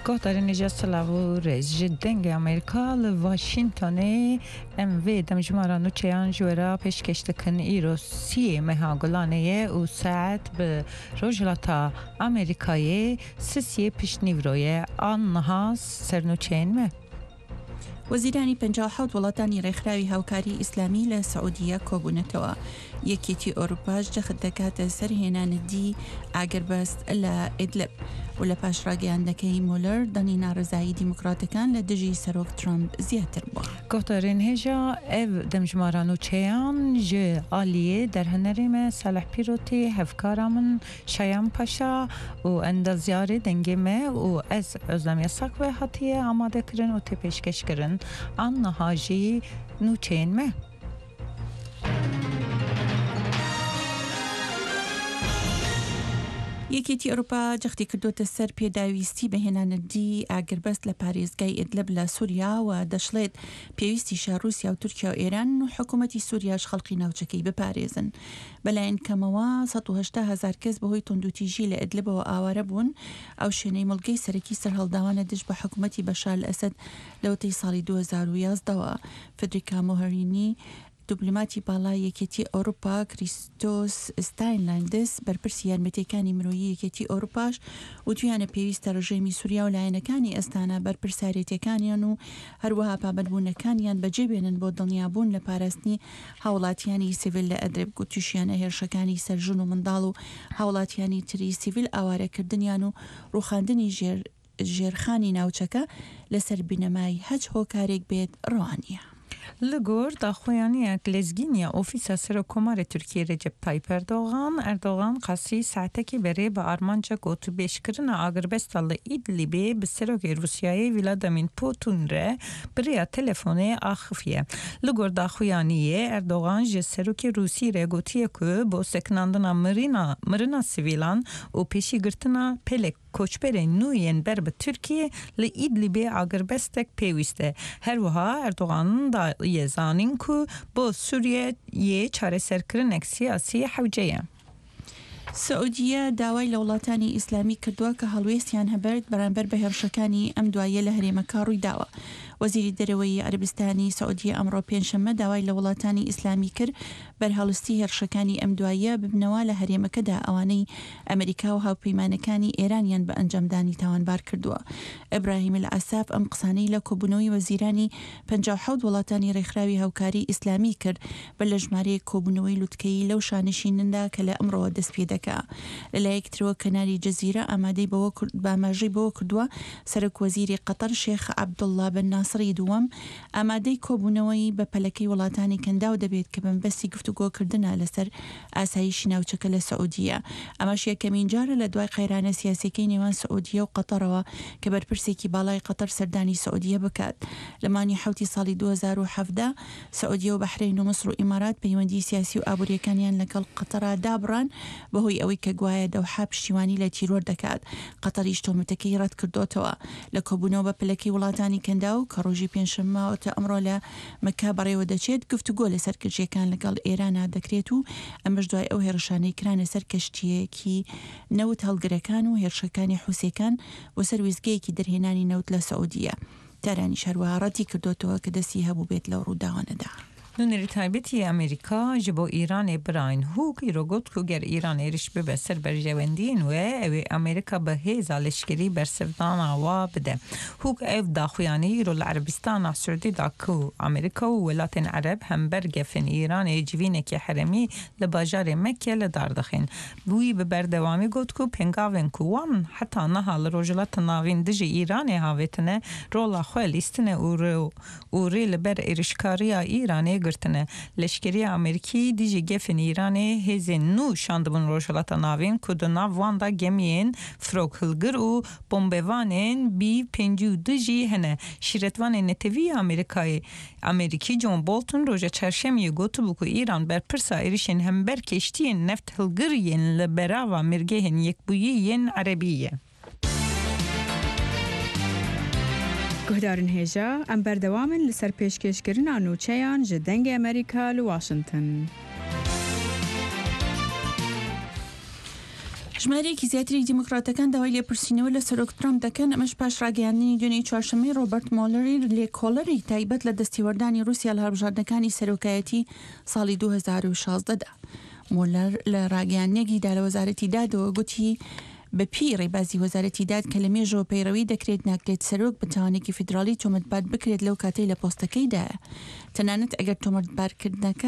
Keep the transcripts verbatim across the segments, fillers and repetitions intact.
قطر نجس لاورز جدنگ امریکا لواشنطن ام وی دمجمارا نوچیان جورا پیشکش دکن ایرو سی مهاگلانه و ساعت به رجلتا امریکای سیسی پیشنیوروی آن نهاز سرنوچین مه وەزیرانی پەنجاو حەوت وڵاتانی ڕێکخراوی هاوکاری ئیسلامی لە سعودیە کۆبوونەتەوە. یەکێتی ئۆروپاش جەخت دەکاتە سەر هێنانەدی ئاگربەست لە ئیدلب و لە پاش ڕاگەیاندنەکەی مولەر دەنی ناڕزایی دیموکراتەکان لە دژی سەرۆک ترامپ زیاتر بووە. گۆتەرین هێژا ئەv دەمژمارە نوچەیان ji aliyê derhenerê me Salih Pîrotê hevkara min Şayan Paşa û endaziyarê dengê me û ez Özlem Yasak ve hatiye amadekirin û tê pêşkêşkirin an niha jî nûçeyên me. یەکێتی ئەوروپا جەختی کردوتە سەر پێداویستی بەهێنانەدی ئاگربەست لە پارێزگای ئیدلب لە سووریا و دەشڵێت پێویستیشە رووسیا و تورکیا و ئێران و حکوومەتی سووریاش خەڵقی ناوچەکەی بپارێزن. بەلایەن کەمەوە سەد و هەشتا هەزار کەس بەهۆی توندوتیژی لە ئیدلبەوە ئاوارە بوون. ئەو شوێنەی مڵگەی سەرەکی سەرهەڵداوانە دژ بە حکوومەتی بەشار ئەسەد لەوتەی ساڵی دوو هەزار و یازدەوە. فدریکا مۆهەرینی دیپلۆماتی باڵای یەکێتی ئەوروپا کریستۆس ستاینلاندس بەرپرسی یارمەتیەکانی مرۆیی یەکێتی ئەوروپاش و تویانە پێویستە ڕژێمی سووریا و لایەنەکانی ئەستانە بەرپرسارەتیەکانیان و هەروەها پابەتبوونەکانیان بەجێبێنن بۆ دڵنیابوون لە پاراستنی هاوڵاتیانی سیڤیل لە ئەدرب و تووشیانە هێرشەکانی سەرژن و منداڵ و هاوڵاتیانی تری سیڤیل ئاوارەکردنیان و ڕووخاندنی ژێر ژێرخانی ناوچەکە لەسەر بینەمای هەچ هۆکارێک بێت ڕوانیە. لگور داخویانی لزگینیا اوفیسا سرکومار ترکیه رجب تایپ اردوغان اردوغان قصی ساعتکی بره با آرمانچا گوتو بیشکرن آگربستال ایدلیبی به سرک روسیای ولادیمیر پوتین ره بریا تلفن آخفیه. لگور داخویانی اردوغان جه سرک روسی ره گوتیه که با سکناندنا مرینا مرینا سیویلان و پیشی گرتنا پلک کوچبر نوین بر به ترکیه لی ایدلیبی آگربستک پیوسته. هر وها اردوغان دا یزانین که با سوریه یه چاره سرکرنک سیاسی حوجه. سعودیە داوای لە وڵاتانی ئیسلامی کردووە کە هەڵوێستیان هەبرد بەرامبەر بە هێرشەکانی ئەم دوایە لە هەرێمەکە ڕووی داوە. وەزیری دەرەوەی عەربستانی سعودیە ئەمڕۆ پێنجشەممە داوای لە وڵاتانی ئیسلامی کرد بەرهەڵستی هێرشەکانی ئەم دوایە ببنەوە لە هەرێمەکەدا ئەوانەی ئەمریکا و هاوپەیمانەکانی ئێرانیان بە ئەنجامدانی تاوانبار کردووە. ئیبراهیم العەساف ئەم قسانەی لە کۆبوونەوەی وەزیرانی پەنجاو حەوت وڵاتانی ڕێکخراوی هاوکاری ئیسلامی کرد بە لە ژمارەیە کۆبوونەوەی لوتکەی لەو شانشینندا کە لە ئەمڕۆ دەست پێ دەکا. لەلایەکترەوە کەناری جەزیرە ئامادەی بەوە باماژەی بەوە کردووە سەرۆک وەزیری قەتەر شێخ عەبدوڵڵا بن ناسری دووەم ئامادەی کۆبوونەوەی بە پەلەکەی وڵاتانی کەنداو دەبێت کە بەمبەستی گفتوگۆکردنە لەسەر ئاسایشی ناوچەکە لە سعودیە. ئەمەش یەکەمین جارە لە دوای قەیرانە سیاسیەکەی نێوان سعودیە و قەتەرەوە کە بەرپرسێکی باڵای قەتەر سەردانی سعودیە بکات. لە مانگی حەوتی ساڵی دوو هەزار و حەڤدە سعودیە و بەحرین و مسر و ئیمارات پەیوەندی سیاسی و ئابوووریەکانیان لەگەڵ قەتەرا دابڕان بەهۆی ئەوەی کە گوایە دەوحا پشتیوانی لە تیرۆر دەکات. قەتەریش تۆمەتەکەی ڕەت کردوتەوە لە کۆبوونەوە بە پلەکەی وڵاتانی کەنداو کە ڕۆژی پێنجشەممەوەتە ئەمڕۆ لە مەکا بەڕێوە دەچێت گفتوگۆ لەسەر کردژیەکان لەگەڵ ئێرانە دەکرێت و ئەمەش دوای ئەو هێرشانەی کرانە سەر کەشتیەکی نەوت هەڵگرەکان و هێرشەکانی حوسێکان بۆ سەر وێستگەیەکی دەرهێنانی نەوت لە سعودیە. تارانی شەروەها ڕەتی کردوتەوە کە دەستی هەبوو بێت لەو ڕووداوانەدا. نونری تایبەتی ئەمریکا ji bo Îranê birayên hûk îro got ku ger Îran êriş bibe ser berjewendiyên we ew ê Amerîka bi hêza leşkerî bersevdana wa bide. Hûk ev daxuyanî îro li Erebistana Siûdî da ku Amerîka û welatên Ereb hember gefên Îranê civînekî herêmî li bajarê Mekke li dar dixin. Wî bi berdewamî got ku pengavên ku wan heta niha li rojhilata navîn dijî Îranê havêtine rola xwe lîstine û rê li ber êrişkariya Îranê گرتنه. لشکری امریکی دیجی گفن ایرانی هزین نو شاندبون روشلata navin ku di nav wan da gemiyên firok hilgir û bombevanên bî pêncî û du jî hene. Şîretvanê Netewî Amerîkayê Amerîkî John Bolton roja çarşemiyê gotibû ku Îran berpirsa êrişên hember keştiyên neft hilgiriyên li berava mirgehên yekbûyî Erebî ye. گهدارن هێژا ئەم بەردەوامن لەسەر پێشکەشکردنا نوچەیان ji dengê Amerîka li Washington. ژمارەیەکی زیاتری دیموکراتەکان داوای لێپرسینەوە لە سەرۆک ترامپ دەکەن ئەمەش پاش ڕاگەیاندنی دوێنێی چوارشەممەی ڕۆبەرت مۆلەری لێکۆڵەری تایبەت لە دەستیوەردانی رووسیا لە هەڵبژاردنەکانی سەرۆکایەتی ساڵی دوو هەزار و شازدە دا. مۆلەر لە ڕاگەیاندنێکیدا لە وەزارەتی دادەوە گوتی بە پێی ڕێبازی وەزارەتی داد کە لە مێژەوە پەیڕەوی دەکرێت ناکرێت سەرۆک بەتاوانێکی فیدراڵی تۆمەتبار بکرێت لەو کاتەی لە پۆستەکەیدایە. تەنانەت ئەگەر تۆمەتبارکردنەکە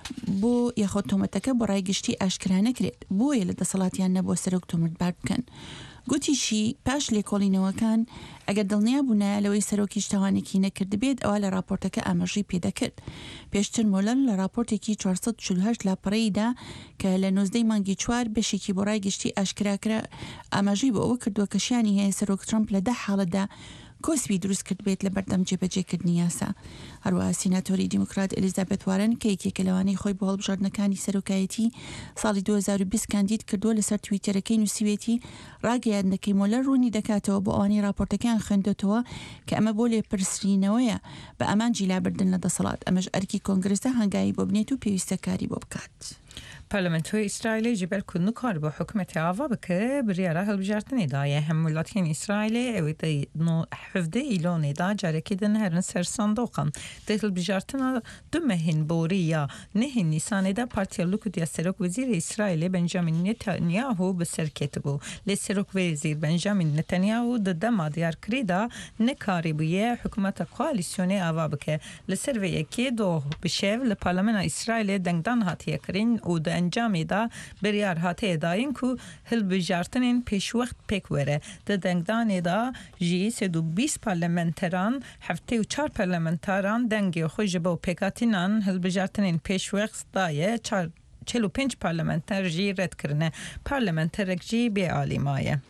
بۆ یاخۆ تۆمەتەکە بۆ ڕایگشتی ئاشکرا نەکرێت بۆیە لە دەسەڵاتیان نەبووە سەرۆک تۆمەتبار بکەن. گوتیشی پاش لێکۆڵینەوەکان ئەگەر دڵنیا بوونە لەوەی سەرۆکی شتاوانێکی نەکرد بێت ئەوە لە راپۆرتەکە ئاماژەی پێدەکرد. پێشتر مۆلەر لە راپۆرتێکی چوارسەد و چل و هەشت لاپەڕەیدا کە لە نۆزدەی مانگی چوار بەشێکی بۆ ڕایگشتی ئاشکراکرا ئاماژەی بۆ ئەوە کردووە کە شیانی هەیە سەرۆک ترامپ لە دە حاڵەتدا کۆسبی دروست کرد بێت لە بەردەم جێبەجێکردنی یاسا. هەروەها سیناتۆری دیموکرات ئەلیزابێت وارن کە یەکێکە لەوانەی خۆی بۆ هەڵبژاردنەکانی سەرۆکایەتی ساڵی دوو هەزار و بیست کاندید کردووە لەسەر تویتەرەکەی نووسیوێتی ڕاگەیاندنەکەی مۆلەر ڕوونی دەکاتەوە بۆ ئەوانەی راپۆرتەکان خوێندوێتەوە کە ئەمە بۆ لێپرسرینەوەیە بە ئەمانجی لابردن لە دەسەڵات. ئەمەش ئەرکی کۆنگرسە هەنگایی بۆ بنێت و پێویستە کاری بۆ بکات. پارلمنتوی اسرائیل جبل کنو کار با حکومت آوا بکه بریاره هلبجارتنی دایه هم ولاتین اسرائیل اویدی نو حفظه ایلانی دا جارکی دن هرن سر صندوقم ده هلبجارتنا دو مهین بوریا نهین نیسان دا پارتیا لوکودیا سرک وزیر اسرائیل بنجامین نتانیاهو بسر کتبو لسرک وزیر بنجامین نتانیاهو ده دما دیار کریدا نکاری بویه حکومت کوالیسیونی آوا بکه لسر و یکی دو بشیو لپارلمان اسرائیل دنگدان هاتیه کرین و ده انجامی دا بریار هاته داین کو هلبجارتنین پیش وقت پیک وره ده دنگدان دا جی سد و بیست پارلمنتران هفته و چار پارلمنتران دنگی خوش با پیکاتینان هلبجارتنین پیش وقت دایه چار چهل و پنج پارلمنتر جی رد کرنه پارلمنترک جی بی عالیمایه.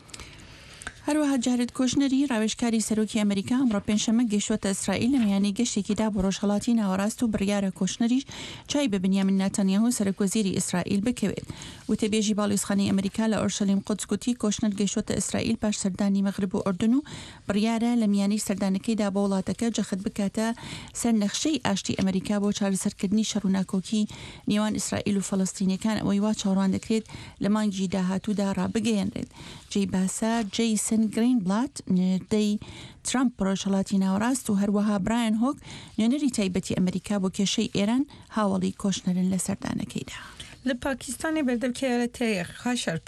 هەروەها جارێت کۆشنەری ڕاوێژکاری سەرۆکی ئەمریکا ئەمڕۆ پێنجشەممە گەیشتووەتە ئیسرائیل لە میانەی گەشتێکیدا بۆ ڕۆژهەڵاتی ناوەڕاست و بڕیارە کۆشنەریش چای بە بنیامین نەتەنیاهو سەرۆکوەزیری ئیسرائیل بکەوێت. وتەبێژی باڵیۆزخانەی ئەمریکا لە ئۆرشەلیم قودس گوتی کۆشنەر گەیشتووەتە ئیسرائیل پاش سەردانی مەغرب و ئوردن و بڕیارە لە میانەی سەردانەکەیدا بە وڵاتەکە جەخت بکاتە سەر نەخشەی ئاشتی ئەمریکا بۆ چارەسەرکردنی شەڕ و ناکۆکی نێوان ئیسرائیل و فەڵەستینیەکان ئەوەی وا چاوەڕوان دەکرێت لە مانگی داهاتوودا ڕابگەیەنرێت. جێی باسا جەیسن گرینبلات نێردەی ترامپ ڕۆژهەڵاتی ناوەڕاست و هەروەها برایەن هۆک نوێنەری تایبەتی ئەمریکا بۆ کێشەی ئێران هاوڵی کۆشنەرن لە سەردانەکەیدا. لە پاکستانی بەردەبکێرەتەی خاشەر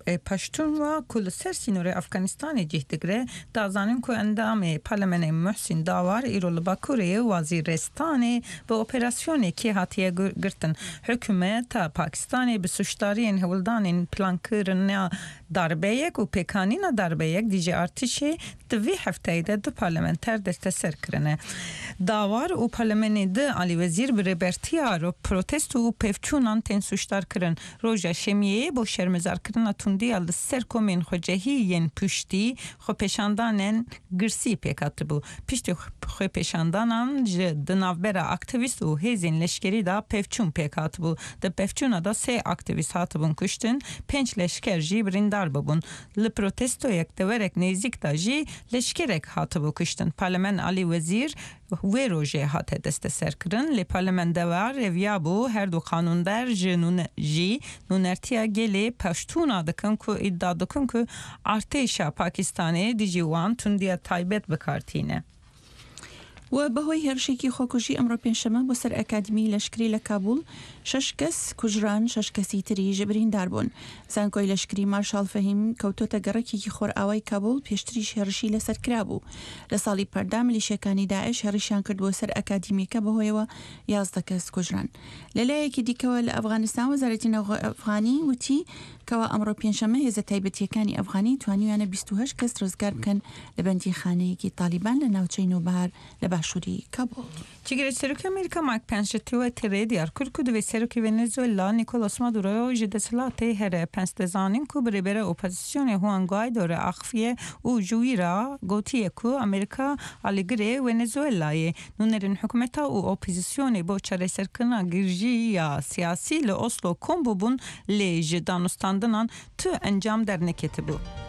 پشتون و کل سر سینور افغانستان جهدگره دازانیم که اندام پارلمان محسن داوار ایرو لباکوری وزیرستان به اپراسیونی که هاتیه گرتن حکومت تا پاکستانی به سوشتاری این هولدان پلان کرن darbe یک و پکانین darbe یک دیجی ارتشی دوی هفته ایده دو پارلمانتر دست سر کرنه داوار و پارلمان ده علی وزیر بر برتیار و پروتست و پفچونان تن سوشتار کرن روژا شمیه با شرمزار کرن توندی ال سر کومین خوجهی ین پشتی خو پیشاندانن گرسی پیکات بو پشتی خو پیشاندانان ج دناوبرا اکتیویست و هزین لشکری دا پفچون پیکات بو د پفچون دا سه اکتیویست هاتبون کشتن پنج لشکر جی بریندار ببون ل پروتستو یک دورک نزیک دا جی لشکرک هاتبو کشتن پارلمان علی وزیر و روژه هات دست سر کرن لی پارلمان دوار رویا بو هر دو قانوندار جنون جی نونرتیا گلی پشتونا دکن که ادعا دکن که ارتشا پاکستانی دیجی وان تندیا تایبت بکارتینه. و بەهۆی هێرشێکی خۆکوژی ئەمڕۆ پێنجشەممە بۆ سەر ئەکادمی لەشکری لە کابول شەش کەس کوژران شەش کەسی تری بریندار بوون. زانکۆی لەشکری مارشال فەهیم کەوتۆتە گەڕێکێکی خۆرئاوای کابول پێشتریش هێرشی لەسەر کرا بوو. لە ساڵی پەردا میلیشیەکانی داعش هێرشیان کرد بۆ سەر ئەکادمیەکە بەهۆیەوە یازدە کەس کوژران. لەلایەکی دیکەوە لە ئەفغانستان وەزارەتی نەوەی ئەفغانی وتی کەوا ئەمڕۆ پێنجشەممە هێزە تایبەتیەکانی ئەفغانی توانیویانە بیست و هەشت کەس ڕزگار بکەن لە بەندیخانەیەکی تالیبان لە ناوچەی نۆبەهار لە باشووری کابل. چیگەری سەرۆکی ئەمریکا مایک پێنس تێوە تێرێ دیار کرد و دوێ سەرۆکی ڤێنێزوێلا نیکۆلاس مادورۆ ji دەسەڵاتê here pens dezanîn ku bi rêbera opozîsyonê Juan Guaido re axiye û ji wî re gotiye ku Amerîka alîgirê Venezuelayê nûnerên hikûmeta û opozîsyonê bo çareserkirina girîjiya siyasî li Oslo kom bûbûn lê ji danûstandinan tu encam derneketibû.